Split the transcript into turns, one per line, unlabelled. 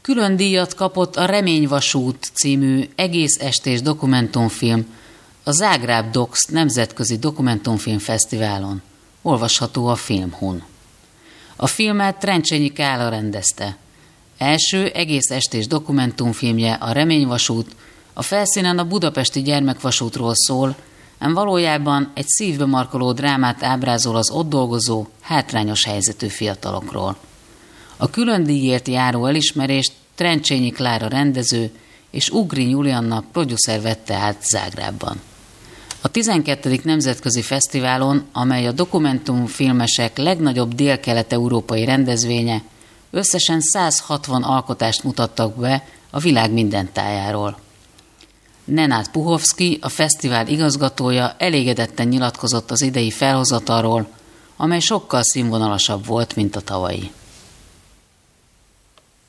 Külön díjat kapott a Reményvasút című egész estés dokumentumfilm a Zágráb Docs nemzetközi dokumentumfilmfesztiválon. Olvasható a Filmhun. A filmet Trencsényi Kála rendezte. Első egész estés dokumentumfilmje a Reményvasút, a felszínen a budapesti gyermekvasútról szól, ám valójában egy szívbe markoló drámát ábrázol az ott dolgozó, hátrányos helyzetű fiatalokról. A külön díjért járó elismerést Trencsényi Klára rendező és Ugrin Julianna producer vette át Zágrábban. A 12. nemzetközi fesztiválon, amely a dokumentumfilmesek legnagyobb dél-kelet-európai rendezvénye, összesen 160 alkotást mutattak be a világ minden tájáról. Nenad Puhovszky, a fesztivál igazgatója elégedetten nyilatkozott az idei felhozatalról, amely sokkal színvonalasabb volt, mint a tavalyi.